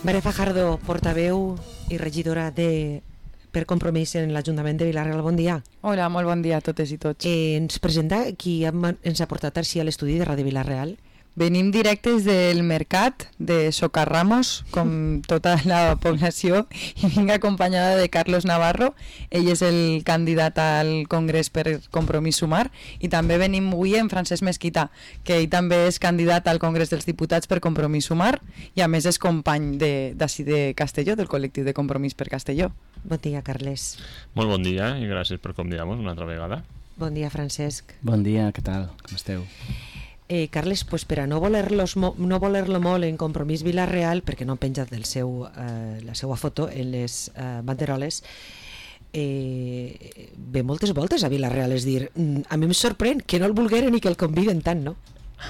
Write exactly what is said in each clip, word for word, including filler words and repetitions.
Maria Fajardo, portaveu i regidora de Per Compromís en l'Ajuntament de Vila-real, bon dia. Hola, molt bon dia a totes i tots. Eh, ens presenta qui ens ha portat així a l'estudi de Ràdio Vila-real. Venim directes del mercat de Socarramos, com tota la població, i vinc acompanyada de Carlos Navarro. Ell és el candidat al Congrés per Compromís Sumar, i també venim avui amb Francesc Mesquita, que ell també és candidat al Congrés dels Diputats per Compromís Sumar, i a més és company d'ací de, de Castelló, del col·lectiu de Compromís per Castelló. Bon dia, Carles. Molt bon dia i gràcies per convidar-nos una altra vegada. Bon dia, Francesc. Bon dia, què tal? Com esteu? Eh, Carles, pues per a no voler-lo no voler molt en Compromís Vila-real, perquè no han penjat del seu, eh, la seva foto en les eh, banderoles, eh, ve moltes voltes a Vila-real, és dir, a mi em sorprèn que no el volgueren i que el conviden tant, no?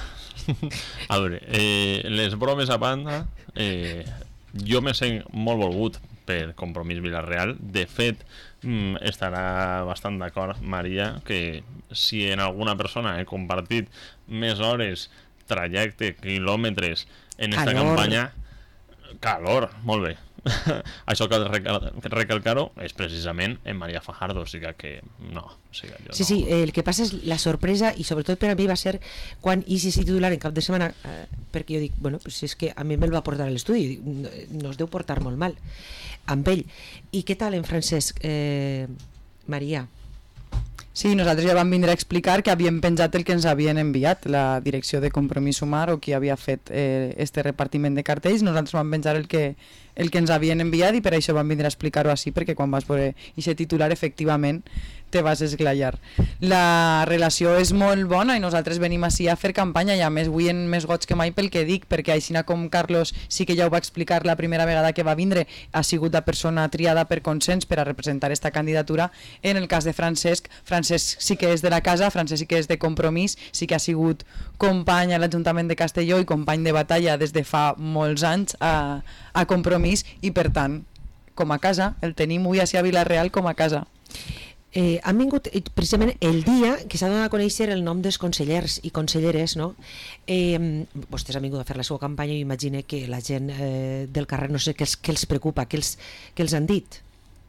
A veure, eh, les bromes a banda, eh, jo me sent molt volgut per Compromís Vila-real. De fet, mm, estarà bastant d'acord Maria que si en alguna persona he compartit més hores, trajecte, quilòmetres en esta calor. campanya, calor, molt bé. Això cal recal recalcar-ho és precisament en Maria Fajardo, o sigui que no, o sigui, jo sí, no. sí, el que passa és la sorpresa, i sobretot per a mi va ser quan I C C titular en cap de setmana, eh, perquè jo dic, bueno, pues és que a mi me'l va portar a l'estudi, no, no es deu portar molt mal amb ell. I què tal en Francesc, eh, Maria? Sí, nosaltres ja vam vindre a explicar que havíem penjat el que ens havien enviat la direcció de Compromís Sumar, o qui havia fet eh, este repartiment de cartells. Nosaltres vam penjar el que, el que ens havien enviat, i per això vam vindre a explicar-ho així, perquè quan vas veure aquest titular efectivament te vas esglaiar. La relació és molt bona i nosaltres venim així a fer campanya, i a més avui en més goig que mai pel que dic, perquè així com Carlos sí que ja ho va explicar la primera vegada que va vindre, ha sigut la persona triada per consens per a representar esta candidatura. En el cas de Francesc, Francesc sí que és de la casa, Francesc sí que és de Compromís, sí que ha sigut company a l'Ajuntament de Castelló i company de batalla des de fa molts anys a, a Compromís, i per tant, com a casa, el tenim avui a Vila-real com a casa. Eh, han vingut precisament el dia que s'ha donat a conèixer el nom dels consellers i conselleres, no? Eh, vostès han vingut a fer la seva campanya i imagino que la gent eh, del carrer no sé què els, què els preocupa, què els, què els han dit.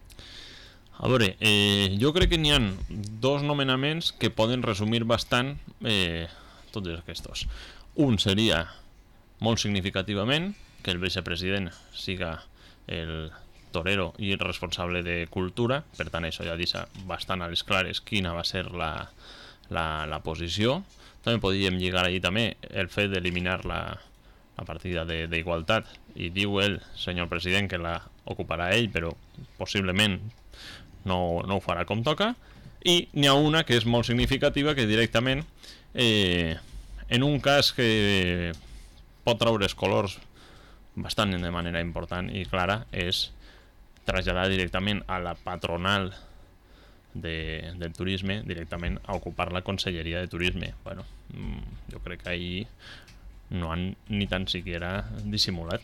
A veure, eh, jo crec que n'hi ha dos nomenaments que poden resumir bastant eh, tots aquests. Un seria, molt significativament, que el vicepresident siga el torero i el responsable de cultura, per tant això ja deixa bastant a les clares quina va ser la, la, la posició. També podríem lligar allí també el fet d'eliminar la, la partida d'igualtat, i diu el senyor president que la ocuparà ell, però possiblement no, no ho farà com toca. I n'hi ha una que és molt significativa, que directament eh, en un cas que pot treure els colors bastant de manera important i clara, és traslladar directament a la patronal de, del turisme, directament a ocupar la conselleria de turisme. Bueno, jo crec que ahí no han ni tan siquiera dissimulat.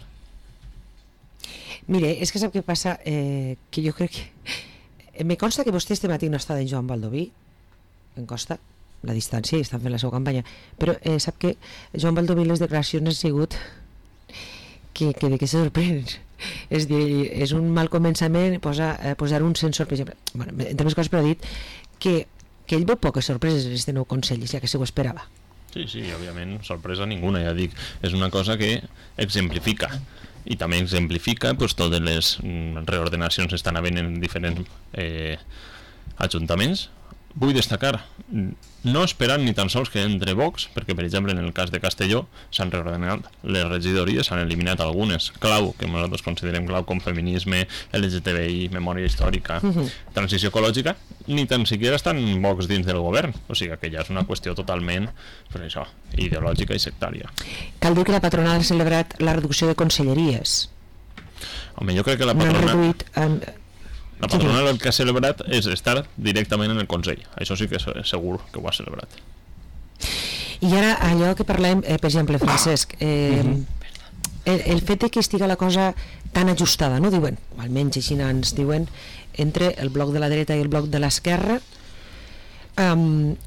Mire, és que sap què passa, eh, que jo crec que me consta que vostè este matí no està en Joan Baldoví, em consta la distància, i estan fent la seva campanya, però eh, sap que Joan Baldoví les declaracions han sigut que, que de què se sorprèn. És dir, és un mal començament posar, eh, posar un sensor, per exemple, bueno, entre més coses, però ha dit que, que ell veu poques sorpreses en aquest nou consell, ja que se ho esperava. Sí, sí, òbviament, sorpresa ninguna, ja dic, és una cosa que exemplifica, i també exemplifica pues, totes les mm, reordenacions que estan havent en diferents eh, ajuntaments. Vull destacar, no esperant ni tan sols que entre Vox, perquè per exemple en el cas de Castelló s'han reordenat les regidories, s'han eliminat algunes clau, que nosaltres considerem clau, com feminisme, L G T B I, memòria històrica, uh -huh. transició ecològica, ni tan siquiera estan Vox dins del govern, o sigui que ja és una qüestió totalment per això, ideològica i sectària. Cal dir que la patronal ha celebrat la reducció de conselleries. Home, jo crec que la No han patronal... reduït... En... La patronal el que ha celebrat és estar directament en el Consell. Això sí que és segur que ho ha celebrat. I ara allò que parlem, eh, per exemple, Francesc, eh, uh-huh. el, el fet de que estiga la cosa tan ajustada, no diuen, o almenys així ens diuen, entre el bloc de la dreta i el bloc de l'esquerra, um,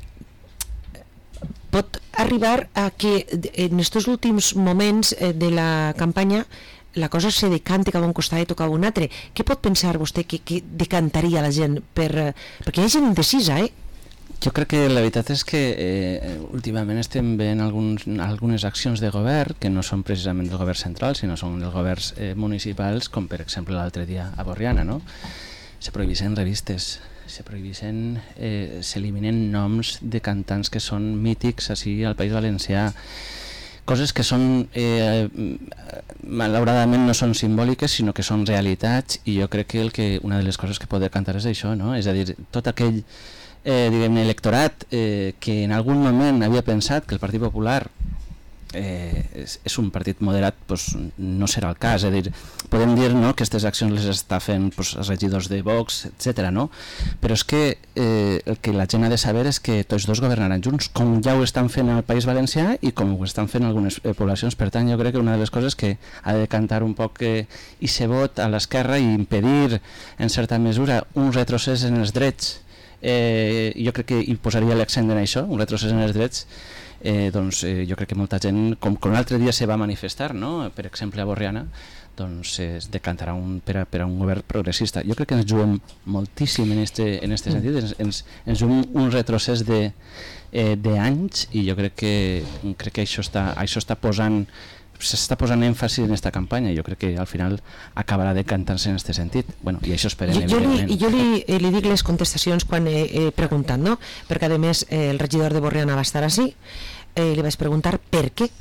pot arribar a que en aquests últims moments de la campanya la cosa se decanta cap a un costat i toca a un altre. Què pot pensar vostè que, que decantaria la gent? Per, perquè hi ha gent indecisa, eh? Jo crec que la veritat és que eh, últimament estem veient alguns, algunes accions de govern que no són precisament del govern central, sinó són dels governs eh, municipals, com per exemple l'altre dia a Borriana, no? Se prohibeixen revistes, se prohibeixen, eh, s'eliminen noms de cantants que són mítics així al País Valencià, coses que són eh, malauradament no són simbòliques sinó que són realitats, i jo crec que, el que una de les coses que pot cantar és això, no? És a dir, tot aquell eh, diguem-ne electorat eh, que en algun moment havia pensat que el Partit Popular eh, és, és un partit moderat, pues, no serà el cas. És a dir, podem dir, no, que aquestes accions les està fent, pues, els regidors de Vox, etcètera, no? Però és que eh, el que la gent ha de saber és que tots dos governaran junts, com ja ho estan fent al País Valencià i com ho estan fent algunes eh, poblacions. Per tant, jo crec que una de les coses que ha de cantar un poc eh, i ser vot a l'esquerra i impedir, en certa mesura, un retrocés en els drets, eh, jo crec que hi posaria l'accent en això, un retrocés en els drets. Eh, doncs eh, jo crec que molta gent, com, com l'altre dia se va manifestar, no? Per exemple a Borriana, doncs es decantarà un, per, a, per a un govern progressista. Jo crec que ens juguem moltíssim en este, en este sentit, ens, ens, ens juguem un retrocés de, eh, d'anys, i jo crec que, crec que això està, això està posant s'està posant èmfasi en aquesta campanya, i jo crec que al final acabarà decantant-se en aquest sentit. Bueno, i això esperem, jo, jo evidentment. Li, jo li, eh, li dic les contestacions quan he, he preguntat, no? Perquè a més eh, el regidor de Borriana va estar així, eh, li vaig preguntar per què,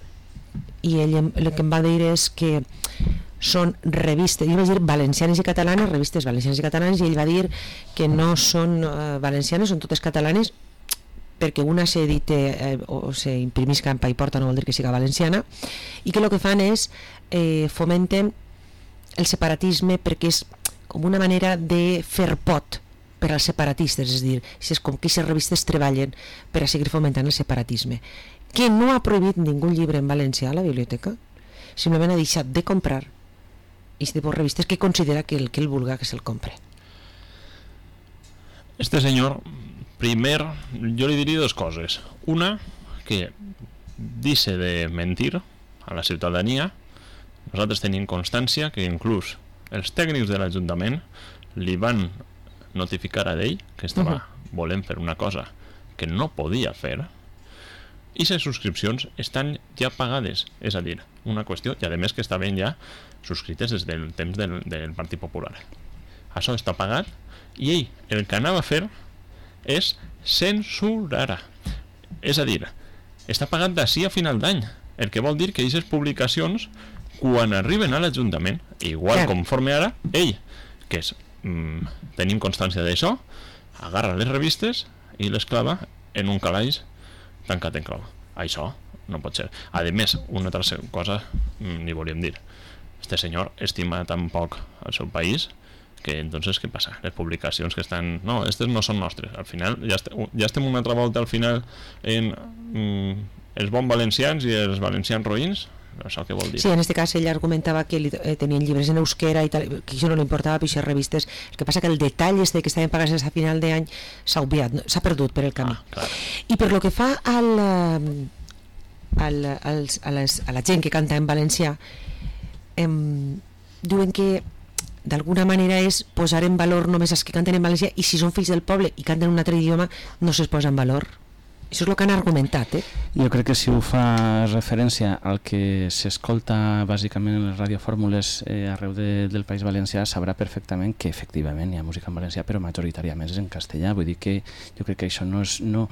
i ell el que em va dir és que són revistes, jo vaig dir valencianes i catalanes, revistes valencianes i catalanes, i ell va dir que no són eh, valencianes, són totes catalanes, perquè una s'edite eh, o s'imprimís campa i porta, no vol dir que siga valenciana, i que el que fan és eh, fomenten el separatisme, perquè és com una manera de fer pot per als separatistes, és a dir, és com que aquestes revistes treballen per a seguir fomentant el separatisme, que no ha prohibit ningú llibre en valencià a la biblioteca, simplement ha deixat de comprar i de por revistes que considera que el que ell vulga que se'l compre. Este senyor, primer, yo le diría dos cosas. Una, que dice de mentir a la ciudadanía. Nosaltres tenim constància que inclús els tècnics de l'Ajuntament li van notificar a ell que estava uh-huh. volent fer una cosa que no podia fer, i les subscripcions estan ja pagades. És a dir, una qüestió, i a més que estaven ja subscrites des del temps del, del Partit Popular. Això està pagat, i ell el que anava a fer és censurar. És a dir, està pagat d'ací a final d'any, el que vol dir que aquestes publicacions, quan arriben a l'Ajuntament, igual yeah. conforme ara, ell, que és, mm, tenim constància d'això, agarra les revistes i les clava en un calaix tancat en clau. Això no pot ser. A més, una altra cosa mm, ni volíem dir. Este senyor estima tan poc el seu país que entonces què passa? Les publicacions que estan... No, aquestes no són nostres. Al final, ja, est ja estem una altra volta al final en mm, els bons valencians i els valencians roïns. Això què vol dir? Sí, en aquest cas ell argumentava que li, eh, tenien llibres en euskera i tal, que això no li importava per aquestes revistes. El que passa que el detall este que estaven pagats a final d'any s'ha obviat, s'ha perdut per el camí. Ah, clar. I per lo que fa al, al, als, a, les, a la gent que canta en valencià, em, diuen que d'alguna manera és posar en valor només els que canten en valencià, i si són fills del poble i canten en un altre idioma no se'ls posa en valor. Això és el que han argumentat, eh? Jo crec que si ho fa referència al que s'escolta bàsicament en les radiofórmules eh, arreu de, del País Valencià, sabrà perfectament que efectivament hi ha música en valencià, però majoritàriament és en castellà. Vull dir que jo crec que això no és, no,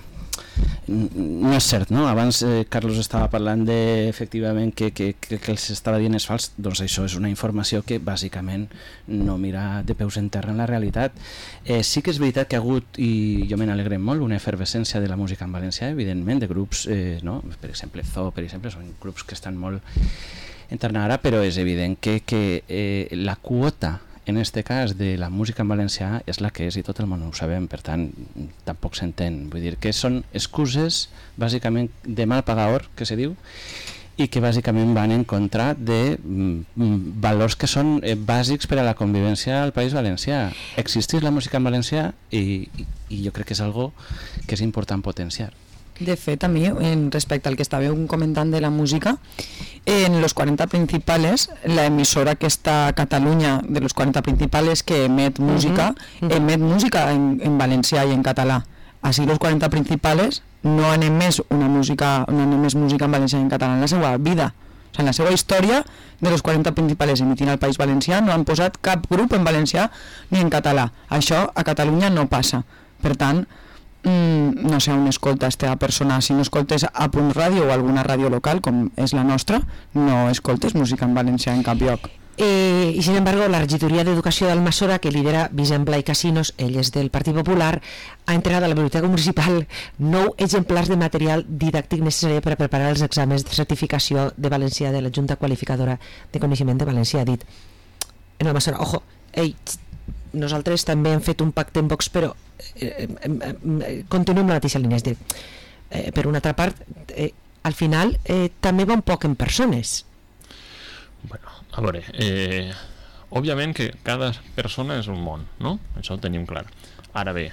no és cert, no? Abans eh, Carlos estava parlant de, efectivament, que, que, que, que els estava dient és fals. Doncs això és una informació que bàsicament no mira de peus en terra en la realitat. Eh, sí que és veritat que ha hagut, i jo me n'alegrem molt, una efervescència de la música en valencià, evidentment, de grups, eh, no? Per exemple Zoo, per exemple, són grups que estan molt en terna ara, però és evident que, que eh, la quota en este cas de la música en valencià és la que és, i tot el món ho sabem, per tant tampoc s'entén. Vull dir que són excuses bàsicament de mal pagador, que se diu, i que bàsicament van en contra de mm, valors que són eh, bàsics per a la convivència al País Valencià. Existeix la música en valencià i, i, i jo crec que és algo que és important potenciar. De fet, a mi, en respecte al que estàveu comentant de la música, en los cuarenta principales, la emisora que està a Catalunya, de los cuarenta principales que emet música, uh -huh. emet música en, en valencià i en català. Així, los cuarenta principales no han emès una música, no han emès música en valencià i en català en la seva vida. O sigui, en la seva història, de los cuarenta principales emitint al País Valencià, no han posat cap grup en valencià ni en català. Això a Catalunya no passa. Per tant, Mm, no sé on escolta aquesta persona. Si no escoltes a Punt Ràdio o alguna ràdio local com és la nostra, no escoltes música en valencià en cap lloc. Eh, y sin embargo, la regidoria d'Educació d'Almassora, que lidera Vicent Blai Casinos, ell és del Partit Popular, ha entregat a la Biblioteca Municipal nou exemplars de material didàctic necessari per a preparar els exàmens de certificació de valencià de la Junta Qualificadora de Coneixement de Valencià. Ha dit en Almassora, ojo, ei, nosaltres també hem fet un pacte en Vox, però eh, eh, eh, continuem la mateixa línia. És dir, eh, per una altra part, eh, al final eh, també va un poc en persones. Bueno, a veure, eh, òbviament que cada persona és un món, no? Això ho tenim clar. Ara bé,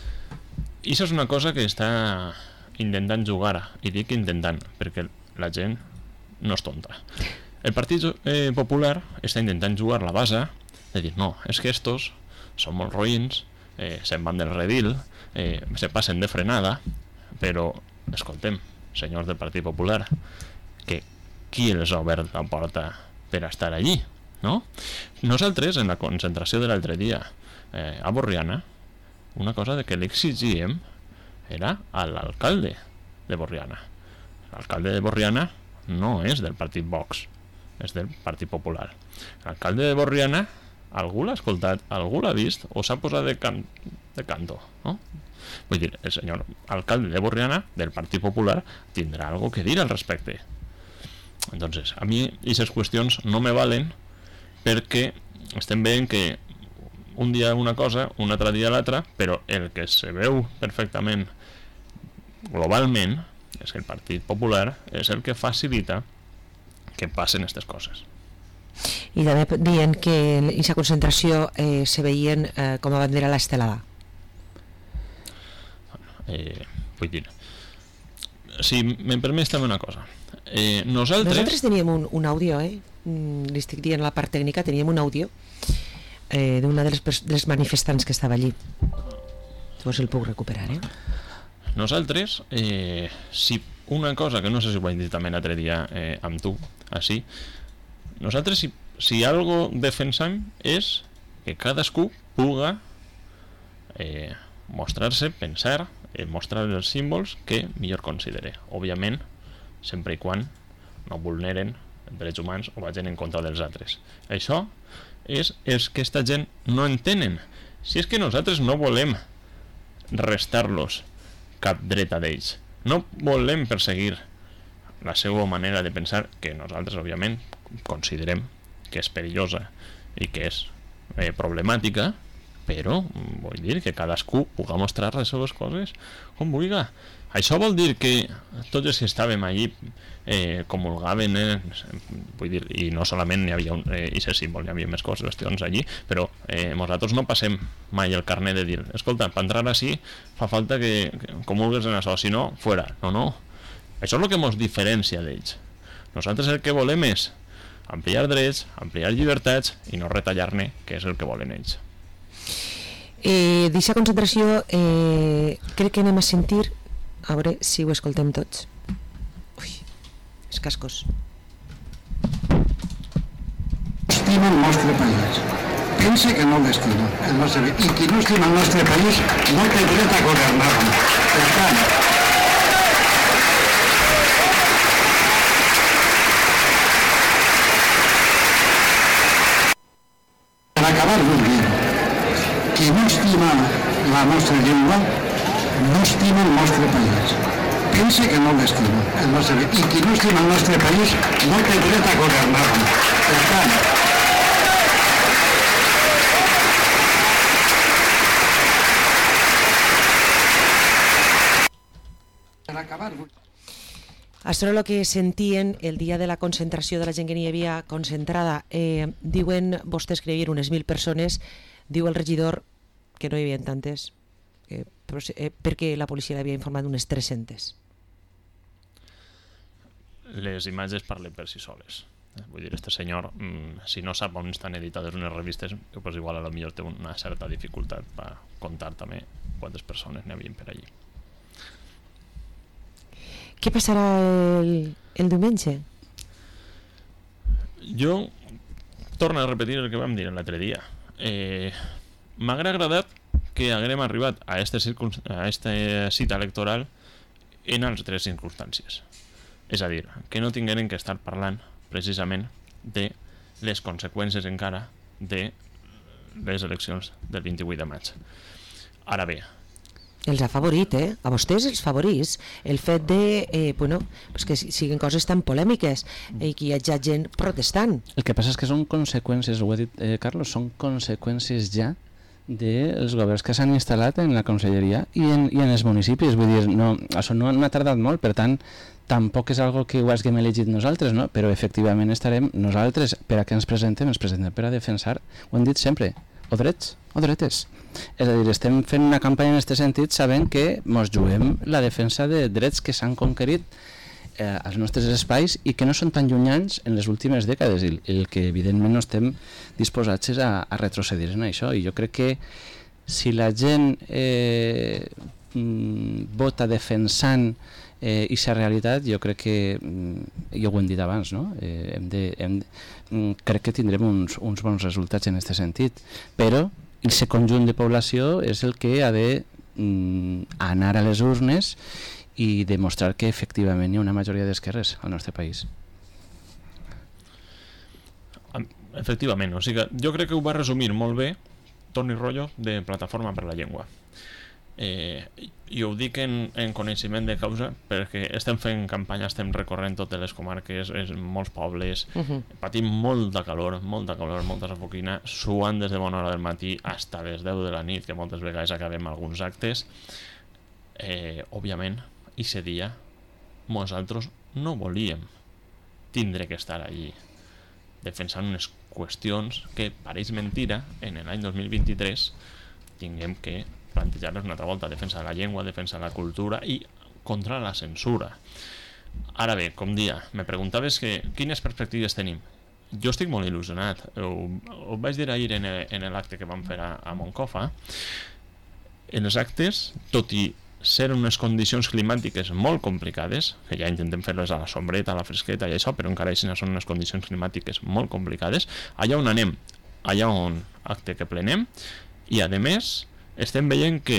això és una cosa que està intentant jugar, i dic intentant, perquè la gent no és tonta. El Partit eh, Popular està intentant jugar la base de dir, no, és que estos són molt roïns, eh, se'n van del redil, eh, se passen de frenada, però, escoltem, senyors del Partit Popular, que qui els ha obert la porta per estar allí, no? Nosaltres, en la concentració de l'altre dia eh, a Borriana, una cosa de que li exigíem era a l'alcalde de Borriana. L'alcalde de Borriana no és del Partit Vox, és del Partit Popular. L'alcalde de Borriana, algú l'ha escoltat, algú l'ha vist o s'ha posat de, can de canto, no? Vull dir, el senyor alcalde de Borriana del Partit Popular tindrà algo que dir al respecte. Entonces, a mi aquestes qüestions no me valen perquè estem veient que un dia una cosa, un altre dia l'altra, però el que se veu perfectament globalment és que el Partit Popular és el que facilita que passen aquestes coses. I també dient que en aquesta concentració eh, se veien eh, com a bandera l'estelada. Eh, vull dir, si me'n permets també una cosa, eh, nosaltres... Nosaltres teníem un, un àudio, eh? Mm, li estic dient la part tècnica, teníem un àudio eh, d'una de les, de les manifestants que estava allí. Llavors el puc recuperar, eh? Nosaltres, eh, si una cosa que no sé si ho vaig dir també l'altre dia eh, amb tu, així, nosaltres si, si algo defensam és que cadascú puga eh, mostrar-se, pensar, eh, mostrar els símbols que millor considere. Òbviament, sempre i quan no vulneren els drets humans o vagin en contra dels altres. Això és el que aquesta gent no entenen. Si és que nosaltres no volem restar-los cap dreta d'ells, no volem perseguir la seva manera de pensar, que nosaltres òbviament considerem que és perillosa i que és eh, problemàtica, però vull dir que cadascú pugui mostrar les seves coses com vulgui. Això vol dir que tots els que estàvem allí eh, comulgaven, eh, vull dir, i no solament hi havia un, eh, aquest símbol, hi havia més qüestions allí, però eh, nosaltres no passem mai el carnet de dir, escolta, per entrar així fa falta que, que comulgues en això, si no, fora. No, no. Això és el que ens diferencia d'ells. Nosaltres el que volem és ampliar drets, ampliar llibertats i no retallar-ne, que és el que volen ells. Eh, D'aquesta concentració eh, crec que anem a sentir, a veure si ho escoltem tots. Ui, els cascos. Estima el nostre país. Pensa que no l'estima. El nostre... I qui no estima el nostre país no té dret a governar-lo. Per tant, per acabar vull dir, qui no estima la nostra llengua no estima el nostre país. Pensa que no l'estima. El nostre... I qui no estima el nostre país no té dret a governar-lo. Per tant, per acabar... Això és el que sentien el dia de la concentració de la gent que n'hi havia concentrada. Eh, diuen vostès que hi havia unes mil persones, diu el regidor que no hi havia tantes, que, eh, perquè la policia l'havia informat d'unes tres-centes. les imatges parlen per si soles. Vull dir, este senyor, si no sap on estan editades unes revistes, pues igual a lo millor té una certa dificultat per contar també quantes persones n'hi havia per allí. Què passarà el, el diumenge? Jo torno a repetir el que vam dir l'altre dia. Eh, M'hagués agradat que haguérem arribat a aquesta a esta cita electoral en altres circumstàncies. És a dir, que no tingueren que estar parlant precisament de les conseqüències encara de les eleccions del vint-i-vuit de maig. Ara bé, els ha favorit, eh? A vostès els favorís el fet de, eh, bueno, pues que siguin coses tan polèmiques i que hi hagi gent protestant. El que passa és que són conseqüències, ho ha dit eh, Carlos, són conseqüències ja dels governs que s'han instal·lat en la conselleria i en, i en els municipis. Vull dir, no, això no, no ha tardat molt, per tant, tampoc és algo que ho haguem elegit nosaltres, no? Però efectivament estarem nosaltres, per a què ens presentem, ens presentem per a defensar, ho hem dit sempre, o drets o dretes. És a dir, estem fent una campanya en aquest sentit sabent que ens juguem la defensa de drets que s'han conquerit eh, als nostres espais i que no són tan llunyans en les últimes dècades i el que evidentment no estem disposats a, a retrocedir en això. I jo crec que si la gent eh, vota defensant eh, i sa realitat, jo crec que, jo ho hem dit abans, no? eh, hem de, hem de, crec que tindrem uns, uns bons resultats en aquest sentit, però aquest conjunt de població és el que ha de mm, anar a les urnes i demostrar que efectivament hi ha una majoria d'esquerres al nostre país. Efectivament, o sigui, jo crec que ho va resumir molt bé Toni Rollo de Plataforma per la Llengua. Eh, i ho dic en, en coneixement de causa perquè estem fent campanya, estem recorrent totes les comarques, es, molts pobles, uh-huh. patim molt de calor, molt de calor, molta safoquina, suant des de bona hora del matí fins a les deu de la nit, que moltes vegades acabem alguns actes. Eh, òbviament, aquest dia nosaltres no volíem tindre que estar allí defensant unes qüestions que pareix mentira en l'any dos mil vint-i-tres tinguem que plantejar-les una altra volta, defensa de la llengua, defensa de la cultura i contra la censura. Ara bé, com dia, me preguntaves que quines perspectives tenim. Jo estic molt il·lusionat. Ho, ho vaig dir ahir en l'acte que vam fer a, a Moncofa. En els actes, tot i ser unes condicions climàtiques molt complicades, que ja intentem fer-les a la sombreta, a la fresqueta i això, però encara així són unes condicions climàtiques molt complicades, allà on anem, allà on acte que plenem, i a més estem veient que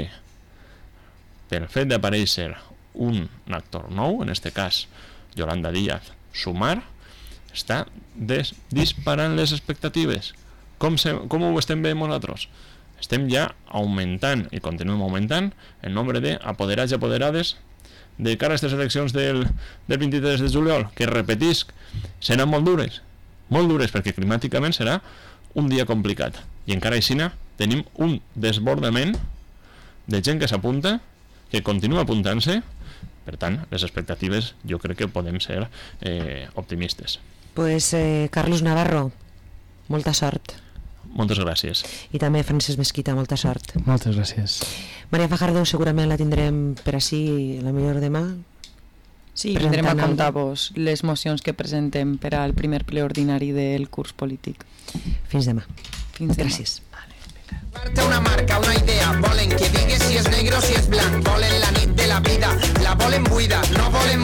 pel fet d'aparèixer un actor nou, en aquest cas Yolanda Díaz Sumar, està des, disparant les expectatives. Com, se, com ho estem veient nosaltres? Estem ja augmentant i continuem augmentant el nombre d'apoderats i apoderades de cara a aquestes eleccions del, del vint-i-tres de juliol, que repetisc, seran molt dures, molt dures perquè climàticament serà un dia complicat i encara així tenim un desbordament de gent que s'apunta, que continua apuntant-se. Per tant, les expectatives jo crec que podem ser eh, optimistes. Pues eh, Carlos Navarro, molta sort. Moltes gràcies. I també Francesc Mesquita, molta sort. Moltes gràcies. Maria Fajardo segurament la tindrem per així la millor demà. Sí, vindrem a contar-vos les mocions que presentem per al primer ple ordinari del curs polític. Fins demà. Fins demà. Gràcies. Una marca, una idea, volen que digues si és negre o si és blanc, volen la nit de la vida, la volen buida, no volen